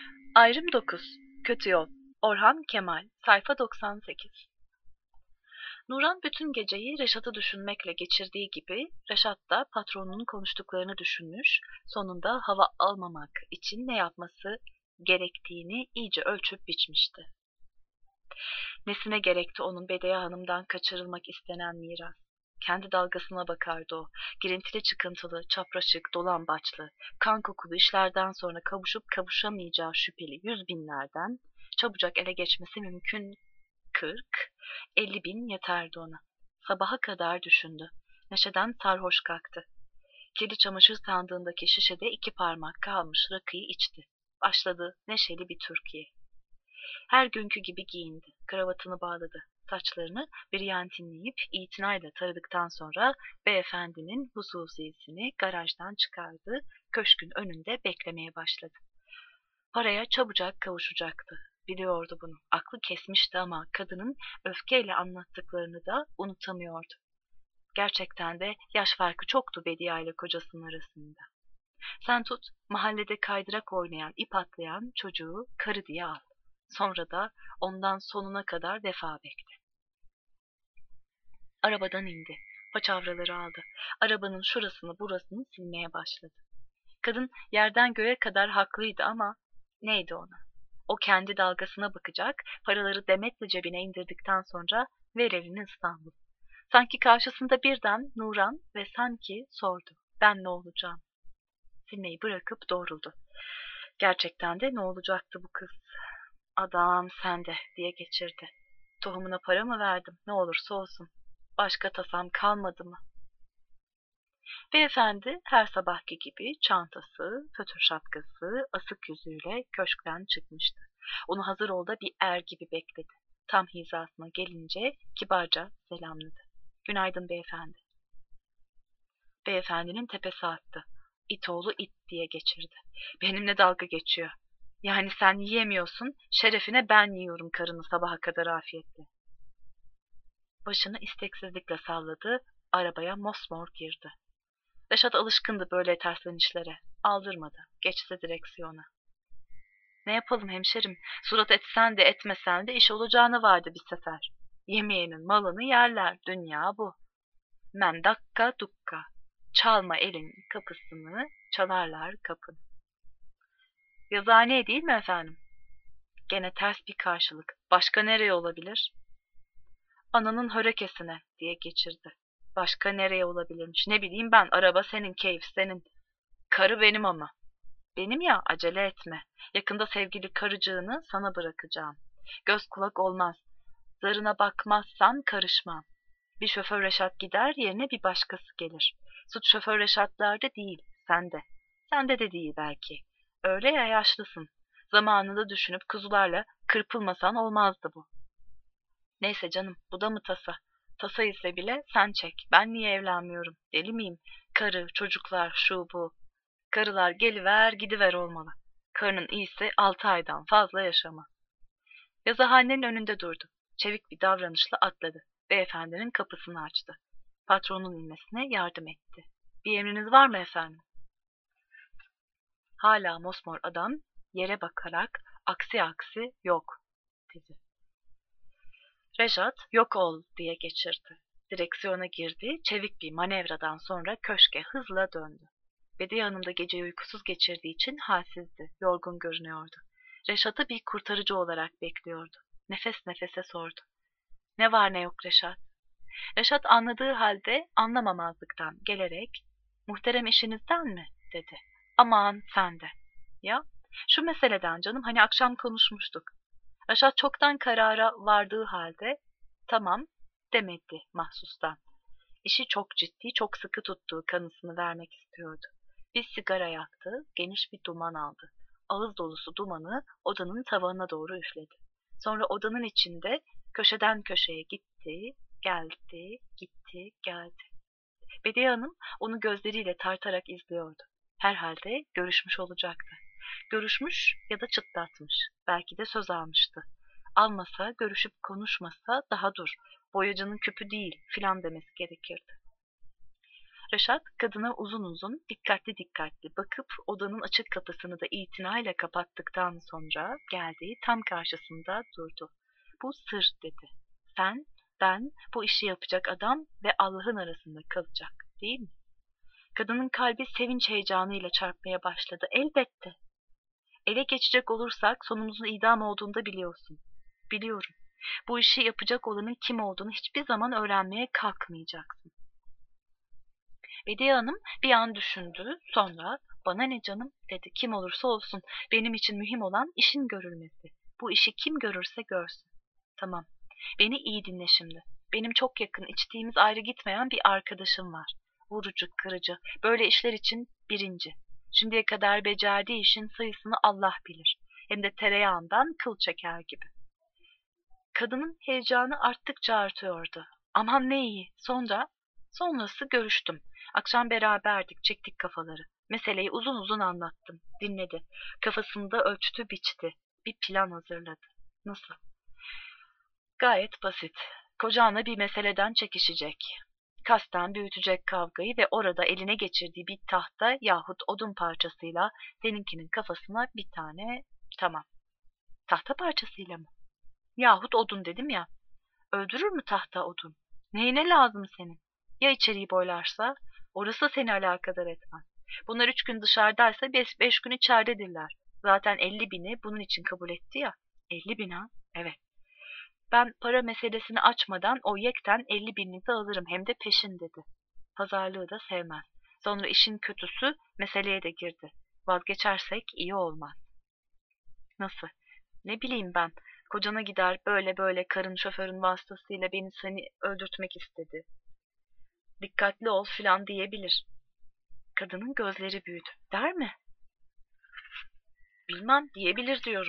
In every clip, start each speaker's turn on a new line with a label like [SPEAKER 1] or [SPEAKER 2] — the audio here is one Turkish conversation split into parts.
[SPEAKER 1] Ayrım 9. Kötü Yol. Orhan Kemal. Sayfa 98. Nuran bütün geceyi Reşat'ı düşünmekle geçirdiği gibi Reşat da patronunun konuştuklarını düşünmüş, sonunda hava almamak için ne yapması gerektiğini iyice ölçüp biçmişti. Nesine gerekti onun Bediye Hanım'dan kaçırılmak istenen miras? Kendi dalgasına bakardı o. Girintili çıkıntılı, çapraşık, dolambaçlı, kan kokulu işlerden sonra kavuşup kavuşamayacağı şüpheli 100.000'lerden çabucak ele geçmesi mümkün 40-50 bin yeterdi ona. Sabaha kadar düşündü. Neşeden sarhoş kalktı. Kirli çamaşır sandığındaki şişede 2 parmak kalmış rakıyı içti. Başladı neşeli bir türküye. Her günkü gibi giyindi. Kravatını bağladı. Saçlarını biryantinleyip itinayla taradıktan sonra beyefendinin hususiyesini garajdan çıkardı. Köşkün önünde beklemeye başladı. Paraya çabucak kavuşacaktı. Biliyordu bunu. Aklı kesmişti ama kadının öfkeyle anlattıklarını da unutamıyordu. Gerçekten de yaş farkı çoktu Bediye ile kocasının arasında. Sen tut, mahallede kaydırak oynayan, ip atlayan çocuğu karı diye al. Sonra da ondan sonuna kadar vefa bekle. Arabadan indi. Paçavraları aldı. Arabanın şurasını burasını silmeye başladı. Kadın yerden göğe kadar haklıydı ama neydi ona? O kendi dalgasına bakacak, paraları Demet'le cebine indirdikten sonra ver elini İstanbul. Sanki karşısında birden Nuran ve sanki sordu. Ben ne olacağım? Silmeyi bırakıp doğruldu. Gerçekten de ne olacaktı bu kız? Adam sende diye geçirdi. Tohumuna para mı verdim? Ne olursa olsun. Başka tasam kalmadı mı? Beyefendi her sabahki gibi çantası, fötr şapkası, asık yüzüyle köşkten çıkmıştı. Onu hazır ol da bir er gibi bekledi. Tam hizasına gelince kibarca selamladı. Günaydın beyefendi. Beyefendinin tepesi attı. İt oğlu it diye geçirdi. Benimle dalga geçiyor. Yani sen yiyemiyorsun, şerefine ben yiyorum karını sabaha kadar afiyetle. Başını isteksizlikle salladı, arabaya mosmor girdi. Reşat alışkındı böyle terslenişlere. Aldırmadı. Geçti direksiyona. Ne yapalım hemşerim? Surat etsen de etmesen de iş olacağını vardı bir sefer. Yemeyenin malını yerler. Dünya bu. Men dakka dukka. Çalma elin kapısını, çalarlar kapını. Yazıhane değil mi efendim? Gene ters bir karşılık. Başka nereye olabilir? Ananın hörekesine diye geçirdi. Başka nereye olabilirmiş? Ne bileyim ben, araba senin, keyif senin. Karı benim ama. Benim ya, acele etme. Yakında sevgili karıcığını sana bırakacağım. Göz kulak olmaz. Zarına bakmazsan karışmam. Bir şoför Reşat gider, yerine bir başkası gelir. Suç şoför Reşat'larda değil, sende. Sende de değil belki. Öyle ya, yaşlısın. Zamanında düşünüp kuzularla kırpılmasan olmazdı bu. Neyse canım, bu da mı tasa? Tasa ise bile sen çek. Ben niye evlenmiyorum? Deli miyim? Karı, çocuklar, şu bu. Karılar geliver gidiver olmalı. Karının iyisi 6 aydan fazla yaşama. Yazıhanenin önünde durdu. Çevik bir davranışla atladı. Beyefendinin kapısını açtı. Patronun inmesine yardım etti. Bir emriniz var mı efendim? Hala mosmor adam yere bakarak aksi aksi yok dedi. Reşat yok ol diye geçirdi. Direksiyona girdi, çevik bir manevradan sonra köşke hızla döndü. Bediye Hanım da geceyi uykusuz geçirdiği için halsizdi, yorgun görünüyordu. Reşat'ı bir kurtarıcı olarak bekliyordu. Nefes nefese sordu. Ne var ne yok Reşat? Reşat anladığı halde anlamamazlıktan gelerek, muhterem işinizden mi? Dedi. Aman sen de. Ya, şu meseleden canım, hani akşam konuşmuştuk. Reşat çoktan karara vardığı halde, tamam demedi mahsustan. İşi çok ciddi, çok sıkı tuttuğu kanısını vermek istiyordu. Bir sigara yaktı, geniş bir duman aldı. Ağız dolusu dumanı odanın tavanına doğru üfledi. Sonra odanın içinde köşeden köşeye gitti, geldi, gitti, geldi. Bediye Hanım onu gözleriyle tartarak izliyordu. Herhalde görüşmüş olacaktı. Görüşmüş ya da çıtlatmış. Belki de söz almıştı. Almasa, görüşüp konuşmasa daha dur. Boyacının küpü değil filan demesi gerekirdi. Reşat kadına uzun uzun, dikkatli dikkatli bakıp odanın açık kapısını da itinayla kapattıktan sonra geldi, tam karşısında durdu. Bu sır dedi. Sen, ben, bu işi yapacak adam ve Allah'ın arasında kalacak, değil mi? Kadının kalbi sevinç heyecanıyla çarpmaya başladı. Elbette. Ele geçecek olursak sonumuzun idam olduğunu da biliyorsun. Biliyorum. Bu işi yapacak olanın kim olduğunu hiçbir zaman öğrenmeye kalkmayacaksın. Bediye Hanım bir an düşündü, sonra bana ne canım dedi. Kim olursa olsun benim için mühim olan işin görülmesi. Bu işi kim görürse görsün. Tamam. Beni iyi dinle şimdi. Benim çok yakın, içtiğimiz ayrı gitmeyen bir arkadaşım var. Vurucu, kırıcı, böyle işler için birinci. Şimdiye kadar becerdiği işin sayısını Allah bilir. Hem de tereyağından kıl çeker gibi. Kadının heyecanı arttıkça artıyordu. Aman ne iyi. Sonrası görüştüm. Akşam beraberdik, çektik kafaları. Meseleyi uzun uzun anlattım. Dinledi. Kafasında ölçtü, biçti. Bir plan hazırladı. Nasıl? Gayet basit. Kocanla bir meseleden çekişecek. Kasten büyütecek kavgayı ve orada eline geçirdiği bir tahta yahut odun parçasıyla seninkinin kafasına bir tane... Tamam. Tahta parçasıyla mı? Yahut odun dedim ya. Öldürür mü tahta odun? Neyine lazım senin? Ya içeriği boylarsa? Orası seni alakadar etmez. Bunlar 3 gün dışarıdaysa 5 gün içeridedirler. Zaten 50.000'i bunun için kabul etti ya. 50.000 ha? Evet. Ben para meselesini açmadan o yekten 50.000'i de alırım hem de peşin dedi. Pazarlığı da sevmez. Sonra işin kötüsü meseleye de girdi. Vazgeçersek iyi olmaz. Nasıl? Ne bileyim ben. Kocana gider böyle böyle karın şoförün vasıtasıyla seni öldürtmek istedi. Dikkatli ol filan diyebilir. Kadının gözleri büyüdü. Der mi? Bilmem diyebilir diyorum.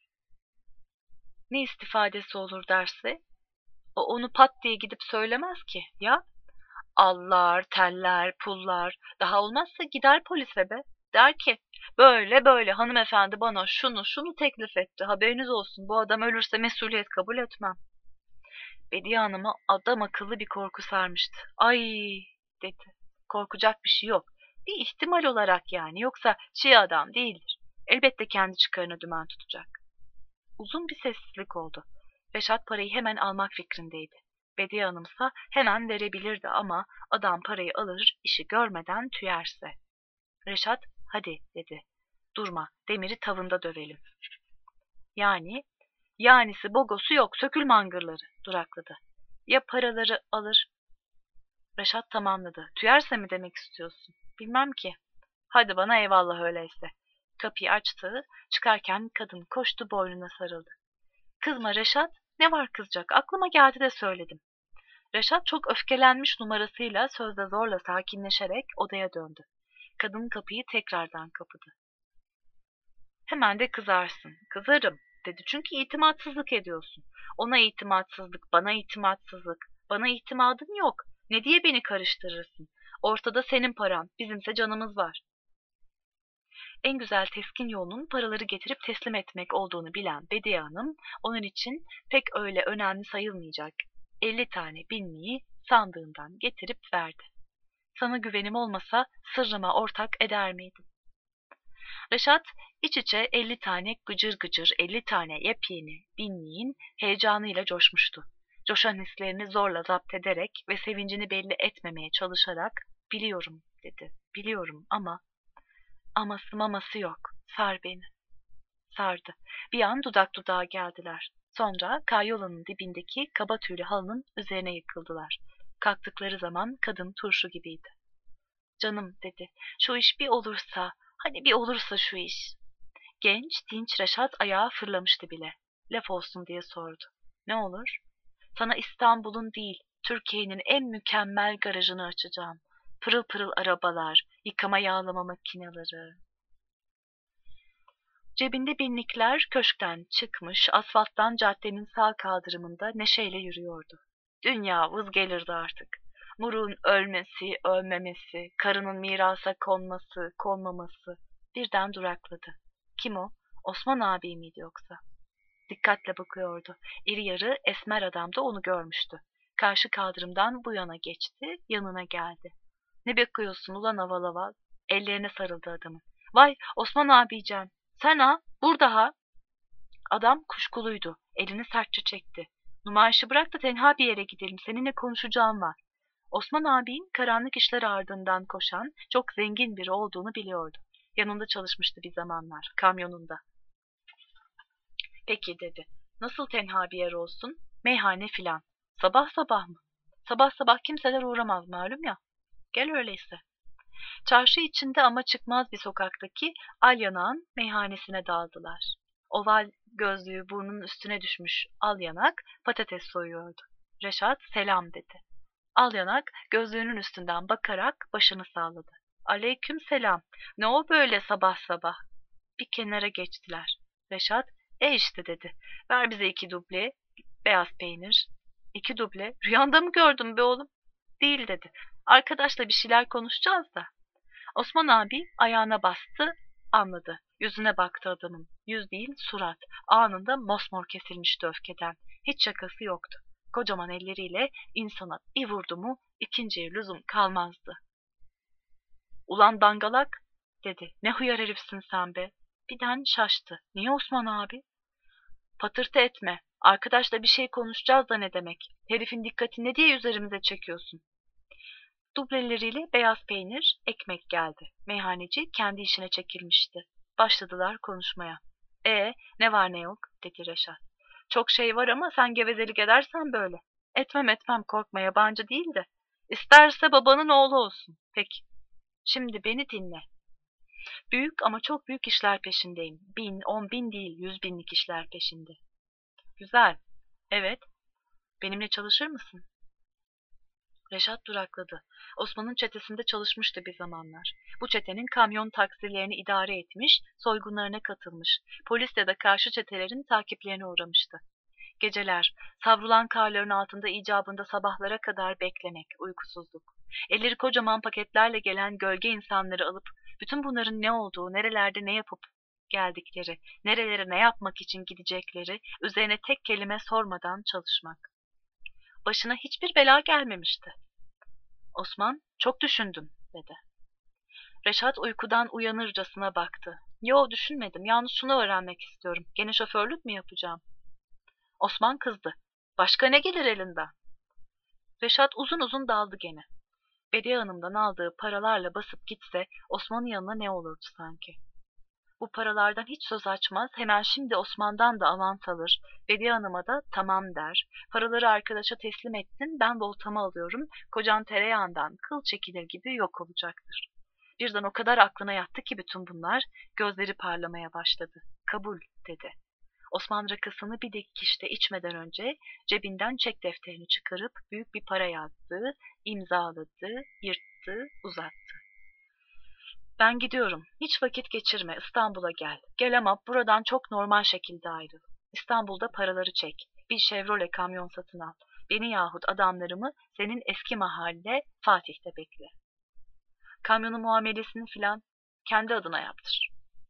[SPEAKER 1] Ne istifadesi olur derse? O onu pat diye gidip söylemez ki. Ya allar, teller, pullar. Daha olmazsa gider polise be. Der ki böyle böyle hanımefendi bana şunu teklif etti. Haberiniz olsun bu adam ölürse mesuliyet kabul etmem. Bediye Hanım'a adam akıllı bir korku sarmıştı. Ay dedi. Korkacak bir şey yok. Bir ihtimal olarak yani. Yoksa şey adam değildir. Elbette kendi çıkarına dümen tutacak. Uzun bir sessizlik oldu. Reşat parayı hemen almak fikrindeydi. Bediye Hanımsa hemen verebilirdi ama adam parayı alır, işi görmeden tüyerse. Reşat, hadi dedi. Durma, demiri tavında dövelim. Yanisi bogosu yok, sökül mangırları, durakladı. Ya paraları alır? Reşat tamamladı. Tüyerse mi demek istiyorsun? Bilmem ki. Hadi bana eyvallah öyleyse. Kapıyı açtı, çıkarken kadın koştu boynuna sarıldı. Kızma Reşat, ne var kızacak? Aklıma geldi de söyledim. Reşat çok öfkelenmiş numarasıyla sözde zorla sakinleşerek odaya döndü. Kadın kapıyı tekrardan kapadı. Hemen de kızarsın. Kızarım dedi çünkü itimatsızlık ediyorsun. Ona itimatsızlık, bana itimatsızlık. Bana itimadın yok. Ne diye beni karıştırırsın? Ortada senin paran, bizimse canımız var. En güzel teskin yolunun paraları getirip teslim etmek olduğunu bilen Bediye Hanım, onun için pek öyle önemli sayılmayacak 50 tane binliği sandığından getirip verdi. Sana güvenim olmasa sırrıma ortak eder miydim? Reşat iç içe 50 tane gıcır gıcır 50 tane yepyeni binliğin heyecanıyla coşmuştu. Coşan hislerini zorla zapt ederek ve sevincini belli etmemeye çalışarak biliyorum dedi. Biliyorum ama aması maması yok. Sar beni. Sardı. Bir an dudak dudağa geldiler. Sonra karyolanın dibindeki kaba tüylü halının üzerine yıkıldılar. Kalktıkları zaman kadın turşu gibiydi. Canım dedi. Şu iş bir olursa, hani bir olursa şu iş. Genç, dinç Reşat ayağa fırlamıştı bile. Laf olsun diye sordu. Ne olur? Sana İstanbul'un değil, Türkiye'nin en mükemmel garajını açacağım. Pırıl pırıl arabalar, yıkama yağlama makineleri. Cebinde binlikler köşkten çıkmış, asfalttan caddenin sağ kaldırımında neşeyle yürüyordu. Dünya vız gelirdi artık. Murun ölmesi, ölmemesi, karının mirasa konması, konmaması birden durakladı. Kim o? Osman abi miydi yoksa? Dikkatle bakıyordu. İri yarı esmer adam da onu görmüştü. Karşı kaldırımdan bu yana geçti, yanına geldi. Ne bekliyorsun ulan aval aval? Ellerine sarıldı adamın. Vay Osman abicen. Sen ha? Burada ha? Adam kuşkuluydu. Elini sertçe çekti. Numarşı bırak da tenha bir yere gidelim. Seninle konuşacağım var. Osman abinin karanlık işler ardından koşan çok zengin biri olduğunu biliyordu. Yanında çalışmıştı bir zamanlar, kamyonunda. Peki dedi. Nasıl tenha bir yer olsun? Meyhane filan. Sabah sabah mı? Sabah sabah kimseler uğramaz malum ya. Gel öyleyse. Çarşı içinde ama çıkmaz bir sokaktaki Alyanak'ın meyhanesine daldılar. Oval gözlüğü burnunun üstüne düşmüş Alyanak patates soyuyordu. Reşat selam dedi. Alyanak gözlüğünün üstünden bakarak başını salladı. Aleyküm selam. Ne o böyle sabah sabah? Bir kenara geçtiler. Reşat, işte dedi. Ver bize 2 duble, beyaz peynir. 2 duble. Rüyanda mı gördün be oğlum? Değil dedi. Arkadaşla bir şeyler konuşacağız da. Osman abi ayağına bastı, anladı. Yüzüne baktı adamın. Yüz değil, surat. Anında mosmor kesilmişti öfkeden. Hiç şakası yoktu. Kocaman elleriyle insana bir vurdu mu ikinciye lüzum kalmazdı. Ulan dangalak dedi. Ne hıyar herifsin sen be. Birden şaştı. Niye Osman abi? Patırtı etme. Arkadaşla bir şey konuşacağız da ne demek? Herifin dikkatini ne diye üzerimize çekiyorsun? Dubleleriyle beyaz peynir, ekmek geldi. Meyhaneci kendi işine çekilmişti. Başladılar konuşmaya. Ne var ne yok dedi Reşat. Çok şey var ama sen gevezelik edersen böyle. Etmem korkma yabancı değil de. İsterse babanın oğlu olsun. Peki. Şimdi beni dinle. Büyük ama çok büyük işler peşindeyim. 1000, 10.000 değil 100.000'lik işler peşinde. Güzel. Evet. Benimle çalışır mısın? Reşat durakladı. Osman'ın çetesinde çalışmıştı bir zamanlar. Bu çetenin kamyon taksilerini idare etmiş, soygunlarına katılmış, polis ya da karşı çetelerin takiplerine uğramıştı. Geceler, savrulan karların altında icabında sabahlara kadar beklemek, uykusuzluk. Elleri kocaman paketlerle gelen gölge insanları alıp, bütün bunların ne olduğu, nerelerde ne yapıp geldikleri, nerelere ne yapmak için gidecekleri, üzerine tek kelime sormadan çalışmak. Başına hiçbir bela gelmemişti. Osman, çok düşündüm, dedi. Reşat uykudan uyanırcasına baktı. Yo, düşünmedim, yalnız şunu öğrenmek istiyorum. Gene şoförlük mü yapacağım? Osman kızdı. Başka ne gelir elinden? Reşat uzun uzun daldı gene. Bediye Hanım'dan aldığı paralarla basıp gitse Osman'ın yanına ne olurdu sanki? Bu paralardan hiç söz açmaz, hemen şimdi Osman'dan da avans alır, Bediye Hanım'a da tamam der, paraları arkadaşa teslim ettin, ben voltamı alıyorum, kocan tereyağından kıl çekilir gibi yok olacaktır. Birden o kadar aklına yattı ki bütün bunlar, gözleri parlamaya başladı. Kabul, dedi. Osman rakısını bir dikişte içmeden önce cebinden çek defterini çıkarıp büyük bir para yazdı, imzaladı, yırttı, uzattı. Ben gidiyorum. Hiç vakit geçirme. İstanbul'a gel. Gel ama buradan çok normal şekilde ayrıl. İstanbul'da paraları çek. Bir Chevrolet kamyon satın al. Beni yahut adamlarımı senin eski mahalle Fatih'te bekle. Kamyonun muamelesini filan kendi adına yaptır.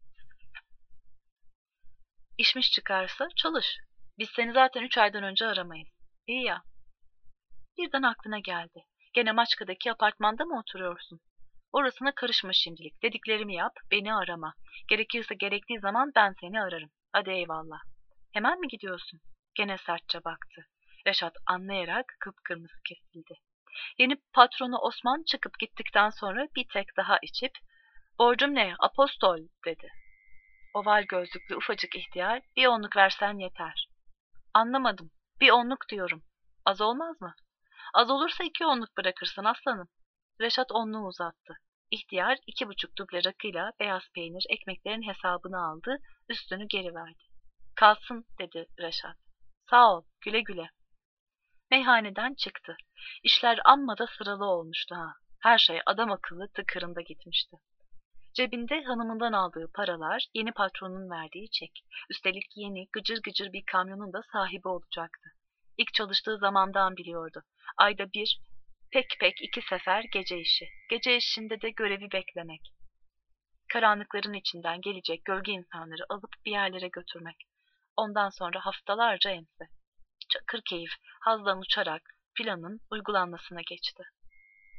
[SPEAKER 1] İşmiş çıkarsa çalış. Biz seni zaten 3 aydan önce aramayız. İyi ya. Birden aklına geldi. Gene Maçka'daki apartmanda mı oturuyorsun? Orasına karışma şimdilik. Dediklerimi yap, beni arama. Gerekirse gerektiği zaman ben seni ararım. Hadi eyvallah. Hemen mi gidiyorsun? Gene sertçe baktı. Reşat anlayarak kıpkırmızı kesildi. Yeni patronu Osman çıkıp gittikten sonra bir tek daha içip borcum ne, apostol dedi. Oval gözlüklü ufacık ihtiyar, bir onluk versen yeter. Anlamadım. Bir onluk diyorum. Az olmaz mı? Az olursa 2 onluk bırakırsın aslanım. Reşat onluğu uzattı. İhtiyar 2,5 duble rakıyla beyaz peynir ekmeklerin hesabını aldı, üstünü geri verdi. Kalsın dedi Reşat. Sağ ol, güle güle. Meyhaneden çıktı. İşler amma da sıralı olmuştu ha. Her şey adam akıllı tıkırında gitmişti. Cebinde hanımından aldığı paralar, yeni patronun verdiği çek. Üstelik yeni, gıcır gıcır bir kamyonun da sahibi olacaktı. İlk çalıştığı zamandan biliyordu. Ayda bir, pek 2 sefer gece işi. Gece işinde de görevi beklemek. Karanlıkların içinden gelecek gölge insanları alıp bir yerlere götürmek. Ondan sonra haftalarca ense. Çakır keyif, hazdan uçarak planın uygulanmasına geçti.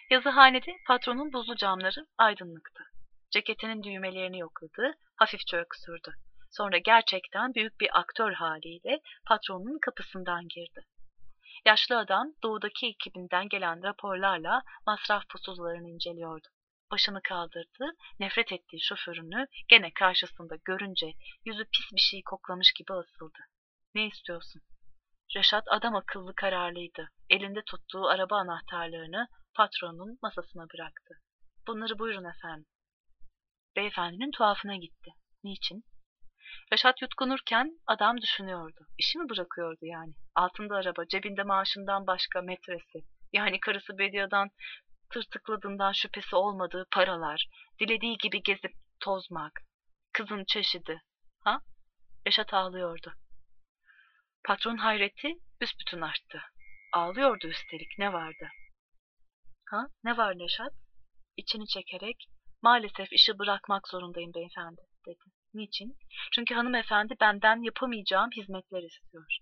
[SPEAKER 1] Yazıhanede patronun buzlu camları aydınlıktı. Ceketinin düğmelerini yokladı, hafifçe öksürdü. Sonra gerçekten büyük bir aktör haliyle patronun kapısından girdi. Yaşlı adam doğudaki ekibinden gelen raporlarla masraf pusulalarını inceliyordu. Başını kaldırdı, nefret ettiği şoförünü gene karşısında görünce yüzü pis bir şey koklamış gibi asıldı. Ne istiyorsun? Reşat adam akıllı kararlıydı. Elinde tuttuğu araba anahtarlarını patronun masasına bıraktı. Bunları buyurun efendim. Beyefendinin tuhafına gitti. Niçin? Reşat yutkunurken adam düşünüyordu. İşi mi bırakıyordu yani? Altında araba, cebinde maaşından başka metresi. Yani karısı Bedia'dan tırtıkladığından şüphesi olmadığı paralar. Dilediği gibi gezip tozmak. Kızın çeşidi. Ha? Reşat ağlıyordu. Patron hayreti büsbütün arttı. Ağlıyordu üstelik. Ne vardı? Ha? Ne var Reşat? İçini çekerek, maalesef işi bırakmak zorundayım beyefendi, dedi. Niçin? Çünkü hanımefendi benden yapamayacağım hizmetler istiyor.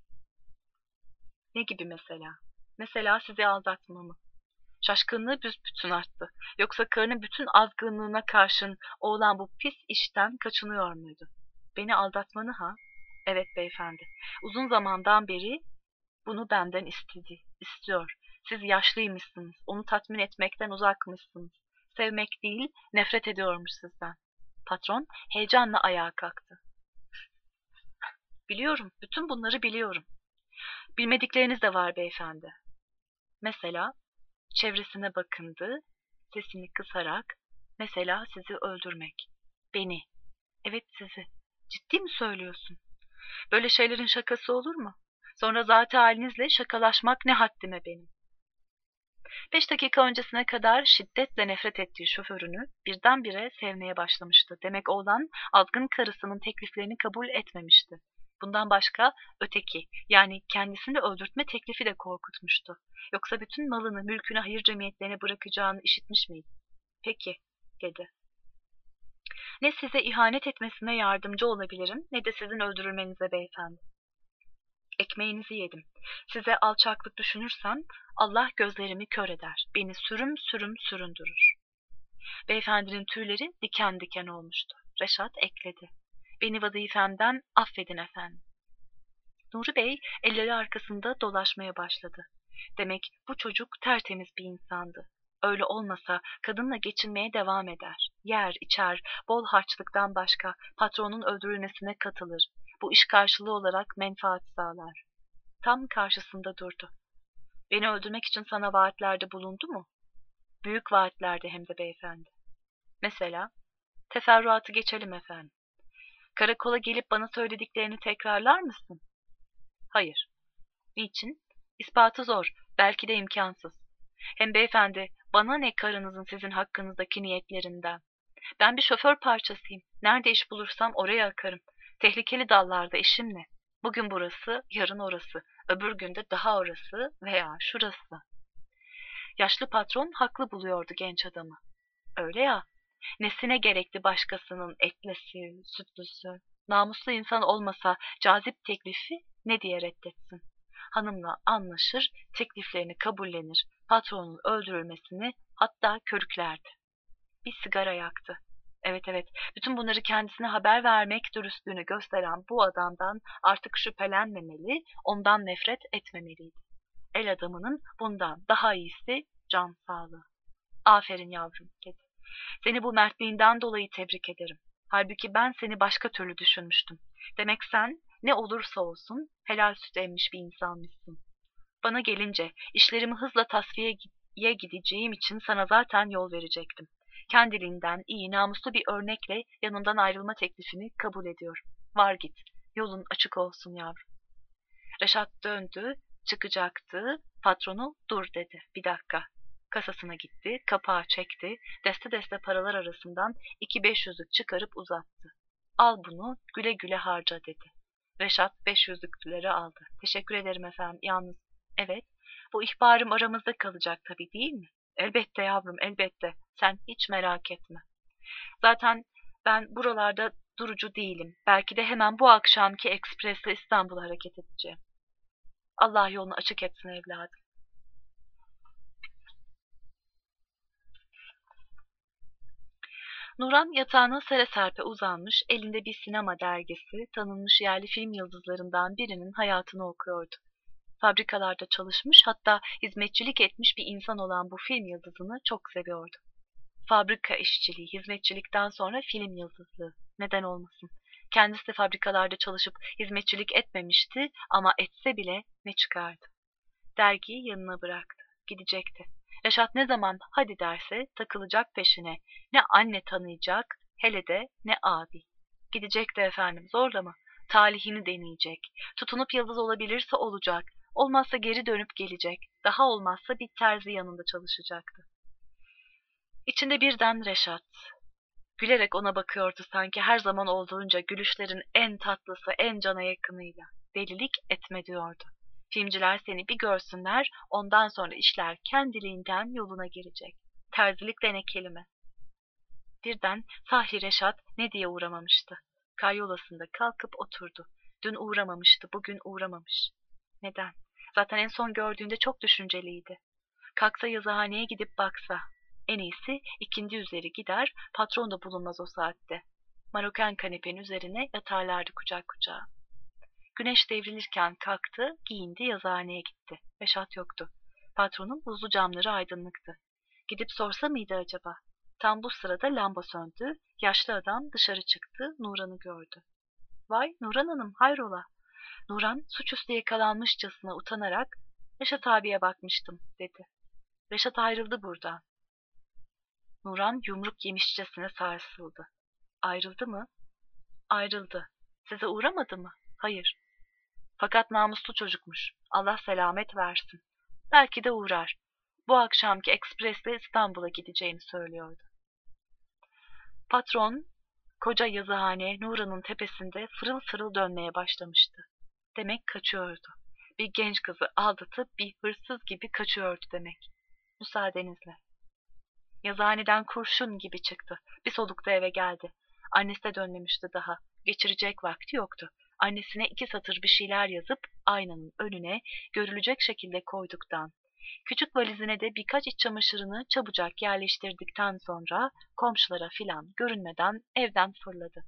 [SPEAKER 1] Ne gibi mesela? Mesela sizi aldatmamı. Şaşkınlığı büsbütün arttı. Yoksa karının bütün azgınlığına karşın oğlan bu pis işten kaçınıyor muydu? Beni aldatmanı ha? Evet beyefendi. Uzun zamandan beri bunu benden istiyor. Siz yaşlıymışsınız. Onu tatmin etmekten uzakmışsınız. Sevmek değil, nefret ediyormuş sizden. Patron heyecanla ayağa kalktı. Biliyorum, bütün bunları biliyorum. Bilmedikleriniz de var beyefendi. Mesela çevresine bakındı, sesini kısarak, mesela sizi öldürmek. Beni. Evet sizi. Ciddi mi söylüyorsun? Böyle şeylerin şakası olur mu? Sonra zaten halinizle şakalaşmak ne haddime benim. 5 dakika öncesine kadar şiddetle nefret ettiği şoförünü birdenbire sevmeye başlamıştı. Demek oğlan azgın karısının tekliflerini kabul etmemişti. Bundan başka öteki, yani kendisini öldürtme teklifi de korkutmuştu. Yoksa bütün malını, mülkünü hayır cemiyetlerine bırakacağını işitmiş miydi? Peki, dedi. Ne size ihanet etmesine yardımcı olabilirim, ne de sizin öldürülmenize beyefendi. Ekmeğinizi yedim. Size alçaklık düşünürsem Allah gözlerimi kör eder. Beni sürüm sürüm süründürür. Beyefendinin tüyleri diken diken olmuştu. Reşat ekledi. Beni vazifemden affedin efendim. Nuri Bey elleri arkasında dolaşmaya başladı. Demek bu çocuk tertemiz bir insandı. Öyle olmasa kadınla geçinmeye devam eder. Yer, içer, bol harçlıktan başka patronun öldürülmesine katılır. Bu iş karşılığı olarak menfaat sağlar. Tam karşısında durdu. Beni öldürmek için sana vaatlerde bulundu mu? Büyük vaatlerde hem de beyefendi. Mesela, teferruatı geçelim efendim. Karakola gelip bana söylediklerini tekrarlar mısın? Hayır. Niçin? İspatı zor, belki de imkansız. Hem beyefendi, bana ne karınızın sizin hakkınızdaki niyetlerinden? Ben bir şoför parçasıyım. Nerede iş bulursam oraya akarım. Tehlikeli dallarda işim ne? Bugün burası, yarın orası, öbür günde daha orası veya şurası. Yaşlı patron haklı buluyordu genç adamı. Öyle ya, nesine gerekli başkasının etlisi, sütlüsü, namuslu insan olmasa cazip teklifi ne diye reddetsin? Hanımla anlaşır, tekliflerini kabullenir, patronun öldürülmesini hatta körüklerdi. Bir sigara yaktı. Evet evet, bütün bunları kendisine haber vermek dürüstlüğünü gösteren bu adamdan artık şüphelenmemeli, ondan nefret etmemeliydi. El adamının bundan daha iyisi can sağlığı. Aferin yavrum, dedi. Seni bu mertliğinden dolayı tebrik ederim. Halbuki ben seni başka türlü düşünmüştüm. Demek sen ne olursa olsun helal süt emmiş bir insanmışsın. Bana gelince işlerimi hızla tasfiyeye gideceğim için sana zaten yol verecektim. Kendiliğinden iyi, namuslu bir örnekle yanından ayrılma teklifini kabul ediyorum. Var git, yolun açık olsun yavrum. Reşat döndü, çıkacaktı. Patronu dur dedi. Bir dakika. Kasasına gitti, kapağı çekti, deste deste paralar arasından 2 500'lük çıkarıp uzattı. Al bunu, güle güle harca dedi. Reşat 500'lükleri aldı. Teşekkür ederim efendim, yalnız. Evet, bu ihbarım aramızda kalacak tabii değil mi? Elbette yavrum, elbette. Sen hiç merak etme. Zaten ben buralarda durucu değilim. Belki de hemen bu akşamki ekspresle İstanbul'a hareket edeceğim. Allah yolunu açık etsin evladım. Nuran yatağına sere serpe uzanmış, elinde bir sinema dergisi, tanınmış yerli film yıldızlarından birinin hayatını okuyordu. Fabrikalarda çalışmış, hatta hizmetçilik etmiş bir insan olan bu film yıldızını çok seviyordu. Fabrika işçiliği, hizmetçilikten sonra film yıldızlığı. Neden olmasın? Kendisi fabrikalarda çalışıp hizmetçilik etmemişti ama etse bile ne çıkardı? Dergiyi yanına bıraktı. Gidecekti. Reşat ne zaman hadi derse takılacak peşine. Ne anne tanıyacak, hele de ne abi. Gidecekti efendim, zorlama. Talihini deneyecek. Tutunup yıldız olabilirse olacak. Olmazsa geri dönüp gelecek. Daha olmazsa bir terzi yanında çalışacaktı. İçinde birden Reşat. Gülerek ona bakıyordu sanki her zaman olduğunca gülüşlerin en tatlısı, en cana yakınıyla. Delilik etme diyordu. Filmciler seni bir görsünler, ondan sonra işler kendiliğinden yoluna girecek. Terzilik de ne kelime. Birden sahi Reşat ne diye uğramamıştı. Karyolasında kalkıp oturdu. Dün uğramamıştı, bugün uğramamış. Neden? Zaten en son gördüğünde çok düşünceliydi. Kalksa yazıhaneye gidip baksa. En iyisi ikindi üzeri gider, patron da bulunmaz o saatte. Maroken kanepenin üzerine yatarlardı kucak kucağa. Güneş devrilirken kalktı, giyindi, yazıhaneye gitti. Reşat yoktu. Patronun buzlu camları aydınlıktı. Gidip sorsa mıydı acaba? Tam bu sırada lamba söndü, yaşlı adam dışarı çıktı, Nuran'ı gördü. Vay Nuran Hanım, hayrola? Nuran suçüstü yakalanmışçasına utanarak, Reşat abiye bakmıştım, dedi. Reşat ayrıldı buradan. Nuran yumruk yemişçesine sarsıldı. Ayrıldı mı? Ayrıldı. Size uğramadı mı? Hayır. Fakat namuslu çocukmuş. Allah selamet versin. Belki de uğrar. Bu akşamki ekspresle İstanbul'a gideceğini söylüyordu. Patron, koca yazıhane Nuran'ın tepesinde fırıl fırıl dönmeye başlamıştı. Demek kaçıyordu. Bir genç kızı aldatıp bir hırsız gibi kaçıyordu demek. Müsaadenizle. Yazıhaneden kurşun gibi çıktı. Bir solukta eve geldi. Annesi de dönmemişti daha. Geçirecek vakti yoktu. Annesine 2 satır bir şeyler yazıp aynanın önüne görülecek şekilde koyduktan, küçük valizine de birkaç iç çamaşırını çabucak yerleştirdikten sonra komşulara filan görünmeden evden fırladı.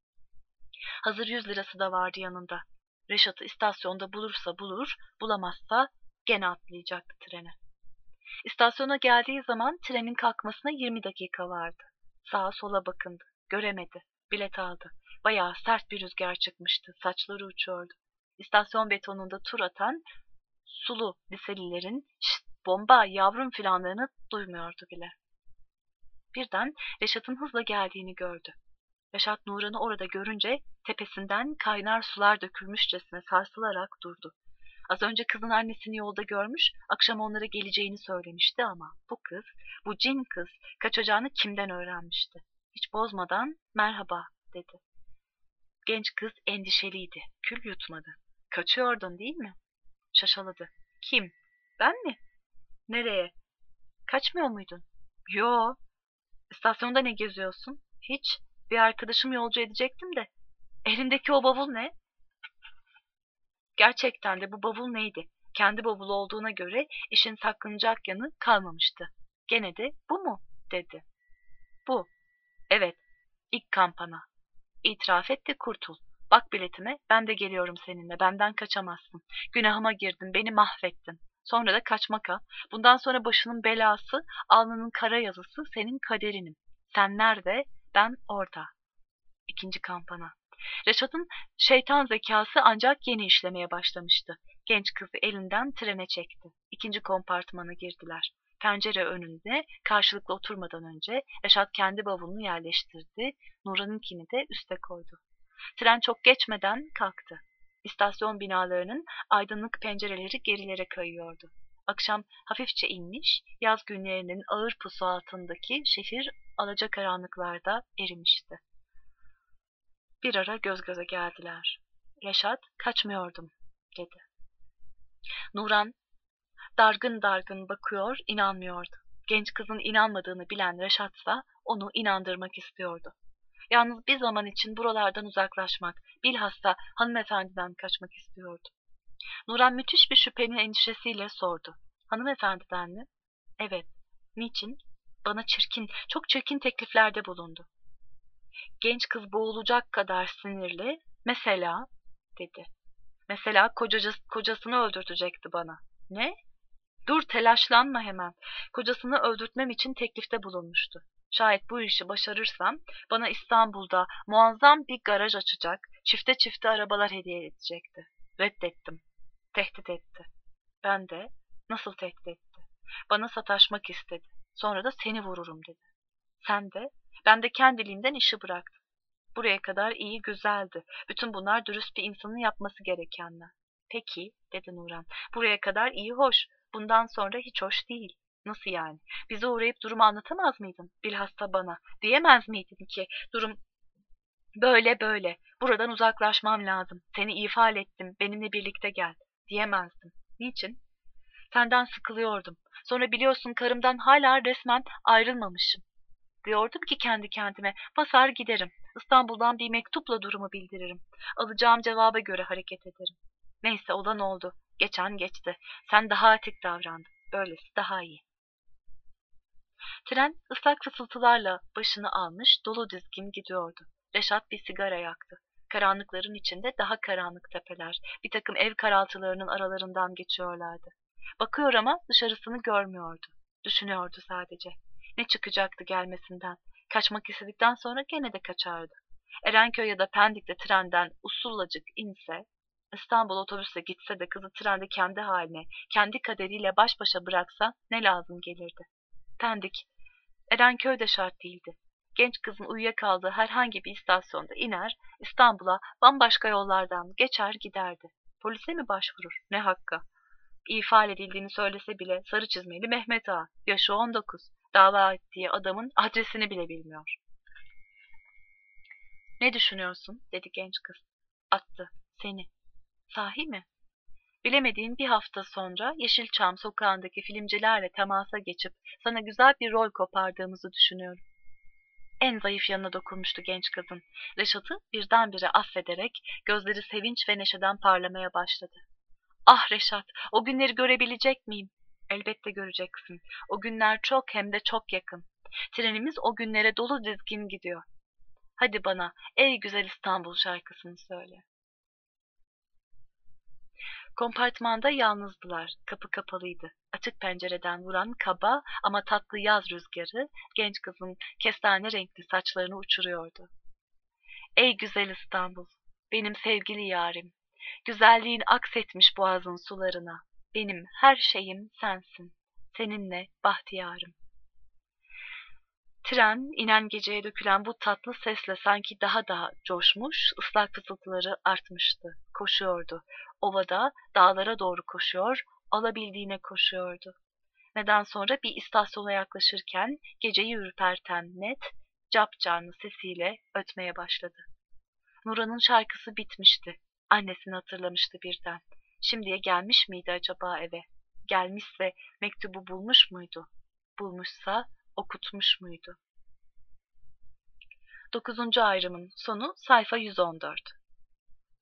[SPEAKER 1] Hazır 100 lirası da vardı yanında. Reşat'ı istasyonda bulursa bulur, bulamazsa gene atlayacaktı trene. İstasyona geldiği zaman trenin kalkmasına 20 dakika vardı. Sağa sola bakındı. Göremedi. Bilet aldı. Bayağı sert bir rüzgar çıkmıştı. Saçları uçuyordu. İstasyon betonunda tur atan sulu liselilerin "Şşt, bomba yavrum" filanlarını duymuyordu bile. Birden Reşat'ın hızla geldiğini gördü. Reşat Nuran'ı orada görünce tepesinden kaynar sular dökülmüşçesine sarsılarak durdu. Az önce kızın annesini yolda görmüş, akşam onlara geleceğini söylemişti ama bu kız, bu cin kız kaçacağını kimden öğrenmişti? Hiç bozmadan merhaba dedi. Genç kız endişeliydi, kül yutmadı. Kaçıyordun değil mi? Şaşaladı. Kim? Ben mi? Nereye? Kaçmıyor muydun? Yo. İstasyonda ne geziyorsun? Hiç. Bir arkadaşım yolcu edecektim de. Elindeki o bavul ne? Gerçekten de bu bavul neydi? Kendi bavulu olduğuna göre işin saklanacak yanı kalmamıştı. Gene de bu mu? Dedi. Bu. Evet. İlk kampana. İtiraf et de kurtul. Bak biletime, ben de geliyorum seninle. Benden kaçamazsın. Günahıma girdin, beni mahvettin. Sonra da kaçmak ha. Bundan sonra başının belası, alnının kara yazısı senin kaderinim. Sen nerede? Ben orada. İkinci kampana. Reşat'ın şeytan zekası ancak yeni işlemeye başlamıştı. Genç kızı elinden trene çekti. İkinci kompartmana girdiler. Pencere önünde karşılıklı oturmadan önce Reşat kendi bavulunu yerleştirdi, Nuran'ınkini de üste koydu. Tren çok geçmeden kalktı. İstasyon binalarının aydınlık pencereleri gerilere kayıyordu. Akşam hafifçe inmiş, yaz günlerinin ağır pusu altındaki şehir alacakaranlıklarda erimişti. Bir ara göz göze geldiler. Reşat, kaçmıyordum, dedi. Nuran, dargın dargın bakıyor, inanmıyordu. Genç kızın inanmadığını bilen Reşat'sa onu inandırmak istiyordu. Yalnız bir zaman için buralardan uzaklaşmak, bilhassa hanımefendiden kaçmak istiyordu. Nuran müthiş bir şüphenin endişesiyle sordu. Hanımefendiden mi? Evet. Niçin? Bana çirkin, çok çirkin tekliflerde bulundu. Genç kız boğulacak kadar sinirli. Mesela dedi. Mesela kocasını öldürtecekti bana. Ne? Dur, telaşlanma hemen. Kocasını öldürtmem için teklifte bulunmuştu. Şayet bu işi başarırsam bana İstanbul'da muazzam bir garaj açacak, çifte çifte arabalar hediye edecekti. Reddettim. Tehdit etti. Ben de nasıl tehdit etti? Bana sataşmak istedi. Sonra da seni vururum dedi. Sen de, ben de kendiliğimden işi bıraktım. Buraya kadar iyi, güzeldi. Bütün bunlar dürüst bir insanın yapması gerekenler. Peki, dedi Nuran. Buraya kadar iyi, hoş. Bundan sonra hiç hoş değil. Nasıl yani? Bize uğrayıp durumu anlatamaz mıydın? Bilhassa bana. Diyemez miydin ki durum böyle böyle. Buradan uzaklaşmam lazım. Seni ifade ettim. Benimle birlikte gel. Diyemezdim. Niçin? Senden sıkılıyordum. Sonra biliyorsun karımdan hala resmen ayrılmamışım. Diyordum ki kendi kendime, basar giderim. İstanbul'dan bir mektupla durumu bildiririm. Alacağım cevaba göre hareket ederim. Neyse, olan oldu. Geçen geçti. Sen daha atik davrandın. Böylesi daha iyi. Tren ıslak fısıltılarla başını almış, dolu dizgin gidiyordu. Reşat bir sigara yaktı. Karanlıkların içinde daha karanlık tepeler, bir takım ev karaltılarının aralarından geçiyorlardı. Bakıyor ama dışarısını görmüyordu. Düşünüyordu sadece. Ne çıkacaktı gelmesinden? Kaçmak istedikten sonra gene de kaçardı. Erenköy ya da Pendik'te trenden usullacık inse, İstanbul otobüsle gitse de kızı trende kendi haline, kendi kaderiyle baş başa bıraksa ne lazım gelirdi? Pendik, Erenköy de şart değildi. Genç kızın uyuyakaldığı herhangi bir istasyonda iner, İstanbul'a bambaşka yollardan geçer giderdi. Polise mi başvurur? Ne hakka? İfade edildiğini söylese bile sarı çizmeli Mehmet Ağa, yaşı 19, dava ettiği adamın adresini bile bilmiyor. Ne düşünüyorsun? Dedi genç kız. Attı. Seni. Sahi mi? Bilemediğin bir hafta sonra Yeşilçam sokağındaki filmcilerle temasa geçip sana güzel bir rol kopardığımızı düşünüyorum. En zayıf yanına dokunmuştu genç kızın. Reşat'ı birdenbire affederek gözleri sevinç ve neşeden parlamaya başladı. Ah Reşat, o günleri görebilecek miyim? Elbette göreceksin. O günler çok hem de çok yakın. Trenimiz o günlere dolu dizgin gidiyor. Hadi bana ey güzel İstanbul şarkısını söyle. Kompartmanda yalnızdılar. Kapı kapalıydı. Açık pencereden vuran kaba ama tatlı yaz rüzgarı genç kızın kestane renkli saçlarını uçuruyordu. Ey güzel İstanbul, benim sevgili yarim. Güzelliğin aksetmiş boğazın sularına. Benim her şeyim sensin. Seninle bahtiyarım. Tren, inen geceye dökülen bu tatlı sesle sanki daha coşmuş, ıslak fısıltıları artmıştı. Koşuyordu. Ovada, dağlara doğru koşuyor, alabildiğine koşuyordu. Neden sonra bir istasyona yaklaşırken geceyi ürperten net, capcanlı sesiyle ötmeye başladı. Nura'nın şarkısı bitmişti. Annesini hatırlamıştı birden. Şimdiye gelmiş miydi acaba eve? Gelmişse mektubu bulmuş muydu? Bulmuşsa okutmuş muydu? 9. ayrımın sonu sayfa 114.